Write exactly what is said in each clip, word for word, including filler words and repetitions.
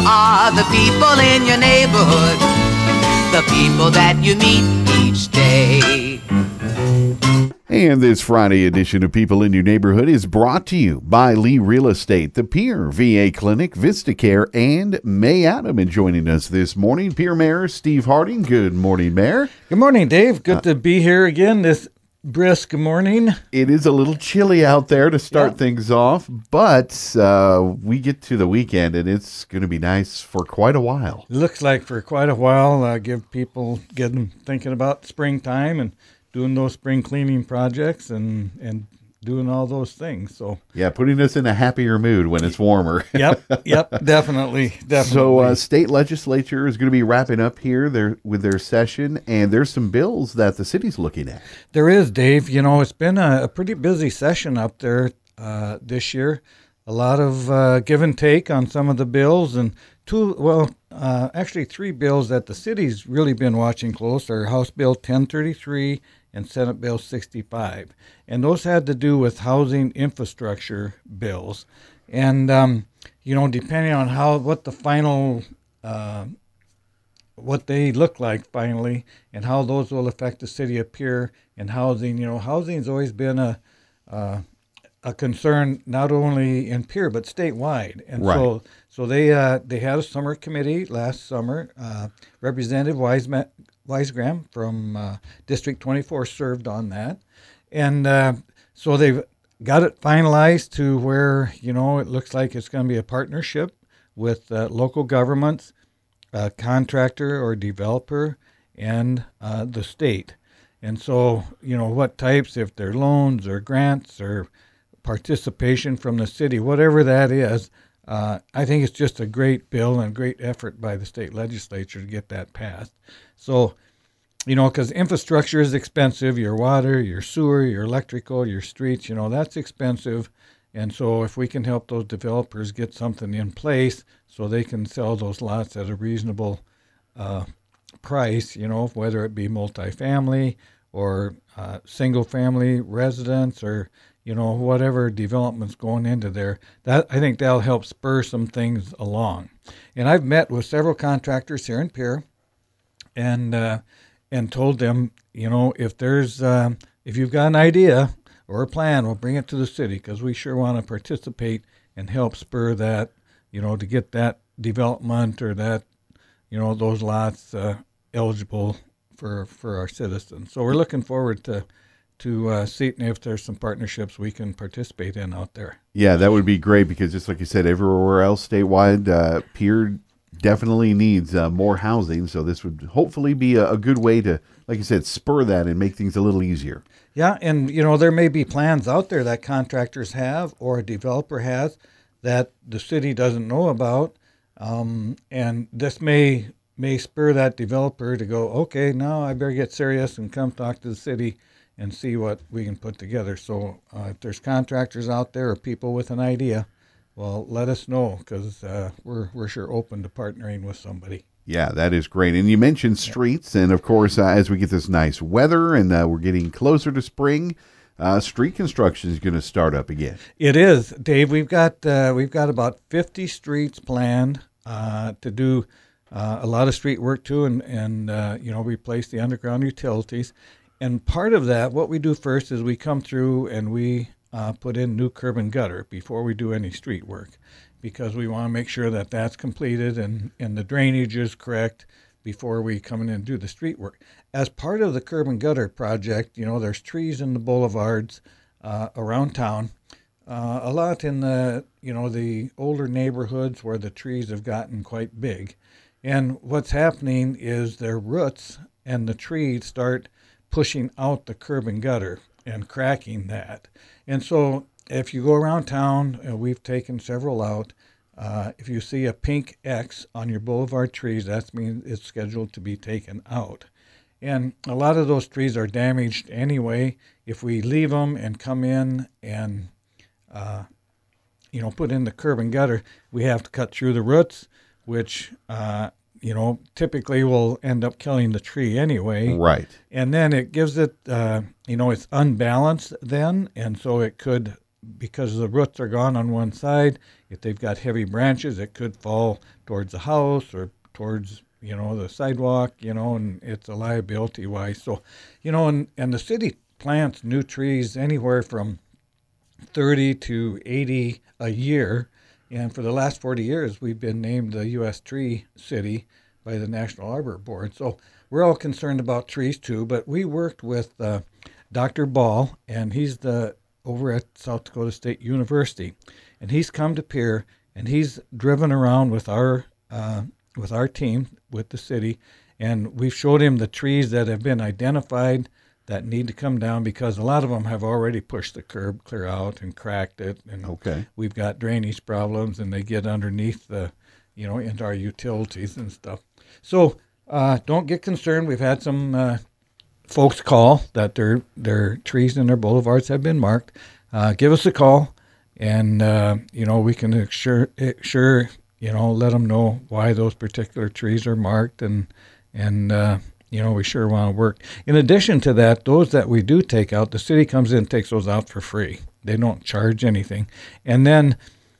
are the people in your neighborhood, the people that you meet each day. And this Friday edition of People in Your Neighborhood is brought to you by Lee Real Estate, the Pierre V A Clinic, VistaCare, and May Adam. And joining us this morning, Pierre Mayor Steve Harding. Good morning, Mayor. Good morning, Dave. Good uh, to be here again this brisk morning. It is a little chilly out there to start yeah. things off, but uh, we get to the weekend, and it's going to be nice for quite a while. Looks like for quite a while. Uh, give people, get them thinking about springtime and doing those spring cleaning projects and, and doing all those things. So yeah, putting us in a happier mood when it's warmer. yep, yep, definitely, definitely. So uh, state legislature is going to be wrapping up here there with their session, and there's some bills that the city's looking at. There is, Dave. You know, it's been a, a pretty busy session up there uh, this year. A lot of uh, give and take on some of the bills, and two, well, uh, actually three bills that the city's really been watching close are House Bill ten thirty-three and Senate Bill sixty-five. And those had to do with housing infrastructure bills. And, um, you know, depending on how, what the final, uh, what they look like finally, and how those will affect the city of Pierre and housing, you know, housing's always been a, uh, a concern not only in Pierre but statewide. And right. so so they uh, they had a summer committee last summer. Uh, Representative Wiseman, Wisegram from uh, District twenty-four served on that. And uh, so they've got it finalized to where, you know, it looks like it's going to be a partnership with uh, local governments, a contractor or developer, and uh, the state. And so, you know, what types, if they're loans or grants or participation from the city, whatever that is, uh, I think it's just a great bill and a great effort by the state legislature to get that passed. So, you know, because infrastructure is expensive, your water, your sewer, your electrical, your streets, you know, that's expensive. And so if we can help those developers get something in place so they can sell those lots at a reasonable uh, price, you know, whether it be multifamily or uh, single-family residence or, you know, whatever development's going into there, that I think that'll help spur some things along. And I've met with several contractors here in Pierre and uh, and told them, you know, if there's um, if you've got an idea or a plan, we'll bring it to the city because we sure want to participate and help spur that, you know, to get that development or that, you know, those lots uh, eligible for for our citizens. So we're looking forward to to uh, seeing if there's some partnerships we can participate in out there. Yeah, that would be great because just like you said, everywhere else statewide, uh, Pierre definitely needs uh, more housing. So this would hopefully be a, a good way to, like you said, spur that and make things a little easier. Yeah, and, you know, there may be plans out there that contractors have or a developer has that the city doesn't know about. Um, and this may may spur that developer to go, okay, now I better get serious and come talk to the city and see what we can put together. So uh, if there's contractors out there or people with an idea, well, let us know because uh, we're we're sure open to partnering with somebody. Yeah, that is great. And you mentioned streets, and of course, uh, as we get this nice weather and uh, we're getting closer to spring, uh, street construction is going to start up again. It is, Dave. We've got uh, we've got about fifty streets planned uh, to do uh, a lot of street work too, and and uh, you know replace the underground utilities. And part of that, what we do first is we come through and we uh, put in new curb and gutter before we do any street work, because we want to make sure that that's completed and, and the drainage is correct before we come in and do the street work. As part of the curb and gutter project, you know, there's trees in the boulevards uh, around town, uh, a lot in the, you know, the older neighborhoods where the trees have gotten quite big. And what's happening is their roots and the trees start pushing out the curb and gutter and cracking that. And so if you go around town, uh, we've taken several out. Uh, if you see a pink X on your boulevard trees, that means it's scheduled to be taken out. And a lot of those trees are damaged anyway. If we leave them and come in and, uh, you know, put in the curb and gutter, we have to cut through the roots, which, uh, you know, typically will end up killing the tree anyway. Right. And then it gives it, uh, you know, it's unbalanced then, and so it could because the roots are gone on one side, if they've got heavy branches, it could fall towards the house or towards, you know, the sidewalk, you know, and it's a liability wise. So, you know, and, and the city plants new trees anywhere from thirty to eighty a year. And for the last forty years, we've been named the U S Tree City by the National Arbor Board. So we're all concerned about trees too, but we worked with uh, Doctor Ball, and he's the over at South Dakota State University, and he's come to Pierre, and he's driven around with our uh, with our team, with the city, and we've showed him the trees that have been identified that need to come down, because a lot of them have already pushed the curb clear out and cracked it, and Okay. we've got drainage problems, and they get underneath the, you know, into our utilities and stuff. So uh, don't get concerned. We've had some uh, folks call that their their trees in their boulevards have been marked. Uh, give us a call, and uh, you know, we can assure, sure you know let them know why those particular trees are marked, and and uh, you know, we sure want to work. In addition to that, those that we do take out, the city comes in and takes those out for free. They don't charge anything. And then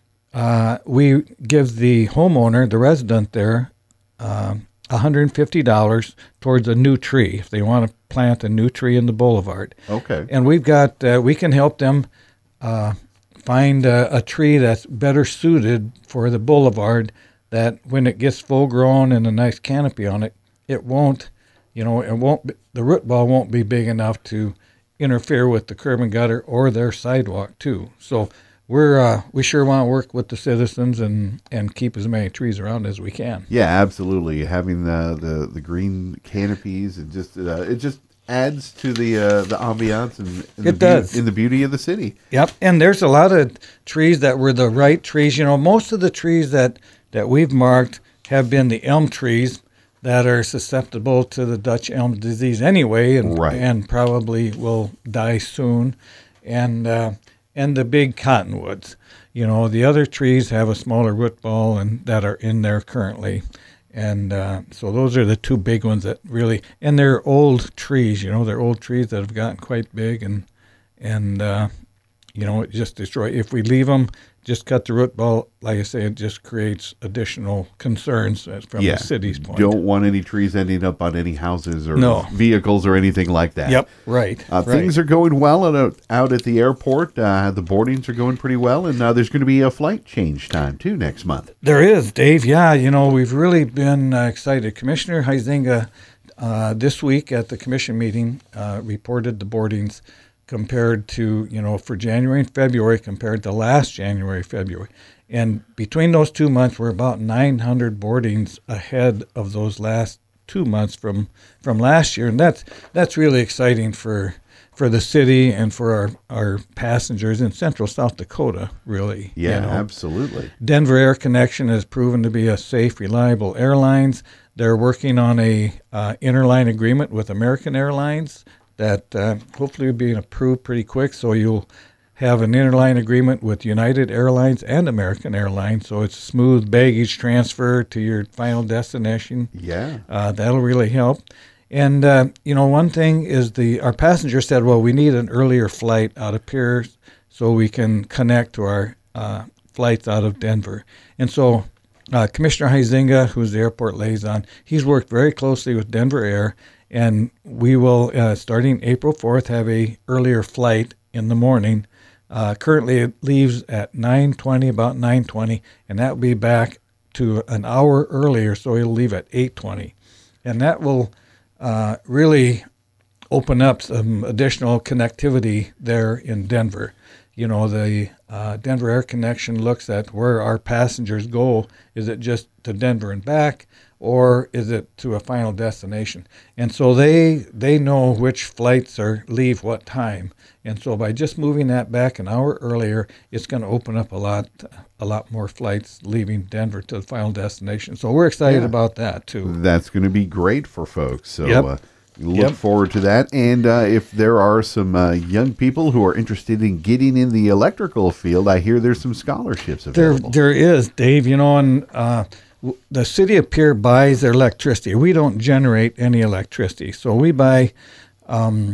uh, we give the homeowner, the resident there, uh, one hundred fifty dollars towards a new tree if they want to plant a new tree in the boulevard. Okay. And we've got, uh, we can help them uh, find a, a tree that's better suited for the boulevard, that when it gets full grown and a nice canopy on it, it won't, you know, it won't be, the root ball won't be big enough to interfere with the curb and gutter or their sidewalk too. So we're uh, we sure want to work with the citizens and, and keep as many trees around as we can. Yeah, absolutely. Having the the, the green canopies, and just uh, it just adds to the uh, the ambiance and, and It the does. Be- in the beauty of the city. Yep, and there's a lot of trees that were the right trees. You know, most of the trees that, that we've marked have been the elm trees that are susceptible to the Dutch elm disease anyway, and Right. and probably will die soon, and uh, and the big cottonwoods. You know, the other trees have a smaller root ball and that are in there currently, and uh, so those are the two big ones that really, and they're old trees. You know, they're old trees that have gotten quite big, and and uh, you know, it just destroy. If we leave them, just cut the root ball, like I say, it just creates additional concerns from Yeah. the city's point. Don't want any trees ending up on any houses or No. vehicles or anything like that. Yep, right. Uh, right. Things are going well out, out at the airport. Uh, the boardings are going pretty well, and uh, there's going to be a flight change time too next month. There is, Dave. Yeah, you know, we've really been uh, excited. Commissioner Huizinga uh, this week at the commission meeting uh, reported the boardings compared to, you know, for January and February compared to last January, February. And between those two months, we're about nine hundred boardings ahead of those last two months from, from last year. And that's that's really exciting for for the city and for our, our passengers in central South Dakota, really. Yeah, you know. absolutely. Denver Air Connection has proven to be a safe, reliable airlines. They're working on a uh, interline agreement with American Airlines that uh, hopefully will be approved pretty quick. So you'll have an interline agreement with United Airlines and American Airlines. So it's smooth baggage transfer to your final destination. Yeah. Uh, that'll really help. And, uh, you know, one thing is the our passenger said, well, we need an earlier flight out of Pierce so we can connect to our uh, flights out of Denver. And so uh, Commissioner Huizinga, who's the airport liaison, he's worked very closely with Denver Air, and we will, uh, starting April fourth, have a earlier flight in the morning. Uh, currently, it leaves at nine twenty, about nine twenty, and that will be back to an hour earlier, so it'll leave at eight twenty. And that will uh, really open up some additional connectivity there in Denver. You know, the uh, Denver Air Connection looks at where our passengers go. Is it just to Denver and back, or is it to a final destination? And so they they know which flights are leave what time. And so by just moving that back an hour earlier, it's going to open up a lot a lot more flights leaving Denver to the final destination. So we're excited Yeah. about that too. That's going to be great for folks. So Yep. uh, look Yep. forward to that. And uh, if there are some uh, young people who are interested in getting in the electrical field, I hear there's some scholarships There, available. there is, Dave. You know, and uh, w- the city of Pierre buys their electricity. We don't generate any electricity, so we buy um,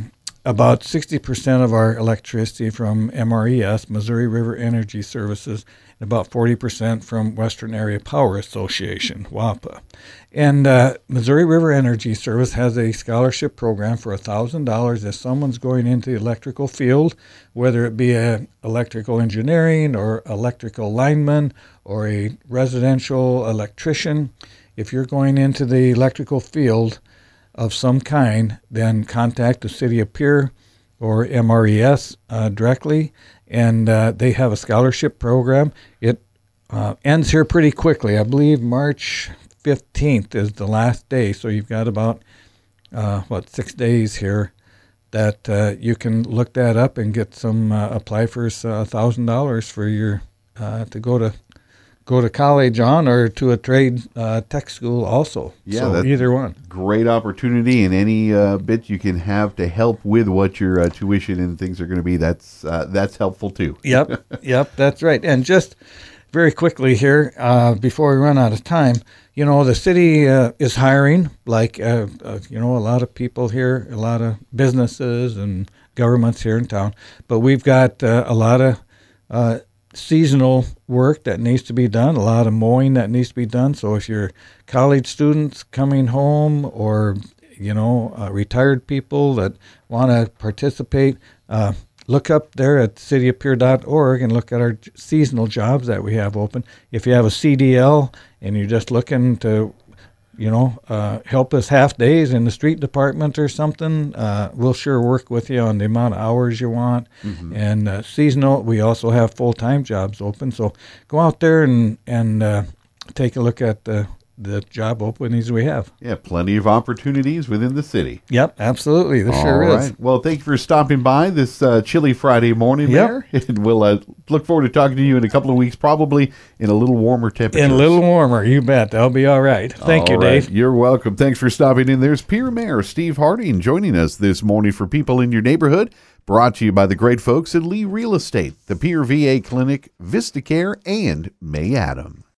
about sixty percent of our electricity from M R E S, Missouri River Energy Services, and about forty percent from Western Area Power Association, WAPA. And uh, Missouri River Energy Service has a scholarship program for one thousand dollars if someone's going into the electrical field, whether it be a electrical engineering or electrical lineman or a residential electrician. If you're going into the electrical field of some kind, then contact the City of Pierre or M R E S uh, directly, and uh, they have a scholarship program. It uh, ends here pretty quickly. I believe March fifteenth is the last day, so you've got about, uh, what, six days here that uh, you can look that up and get some, uh, apply for uh, one thousand dollars for your, uh, to go to go to college on or to a trade uh, tech school also. Yeah, so that's either one. Great opportunity, and any uh, bit you can have to help with what your uh, tuition and things are going to be, that's uh, that's helpful too. Yep, yep, that's right. And just very quickly here, uh, before we run out of time, you know, the city uh, is hiring, like, uh, uh, you know, a lot of people here, a lot of businesses and governments here in town. But we've got uh, a lot of uh, seasonal work that needs to be done, a lot of mowing that needs to be done. So if you're college students coming home or, you know, uh, retired people that want to participate, uh, look up there at city of pierre dot org and look at our j- seasonal jobs that we have open. If you have a C D L and you're just looking to, you know, uh, help us half days in the street department or something, uh, we'll sure work with you on the amount of hours you want. Mm-hmm. And uh, seasonal, we also have full-time jobs open. So go out there and, and uh, take a look at the the job openings we have. Yeah, plenty of opportunities within the city. Yep, absolutely. This All sure right. is. Well, thank you for stopping by this uh, chilly Friday morning, Yep. Mayor. And we'll uh, look forward to talking to you in a couple of weeks, probably in a little warmer temperature. And a little warmer, you bet. That'll be all right. Thank All you, right. Dave. You're welcome. Thanks for stopping in. There's Pierre Mayor Steve Harding joining us this morning for People in Your Neighborhood, brought to you by the great folks at Lee Real Estate, the Pierre V A Clinic, VistaCare, and May Adam.